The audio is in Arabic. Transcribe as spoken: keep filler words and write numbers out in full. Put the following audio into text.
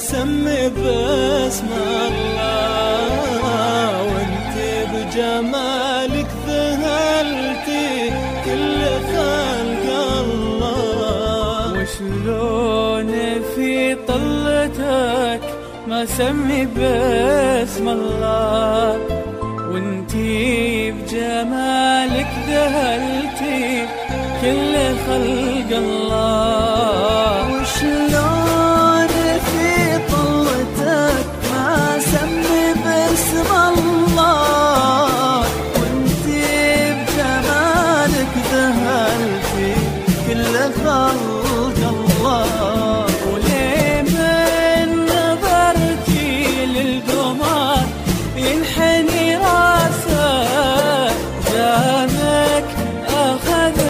سمي باسم الله، وانت بجمالك ذهلتي كل خلق الله. وشلون في طلتك ما سمي باسم الله، وانتي بجمالك ذهلتي كل خلق الله.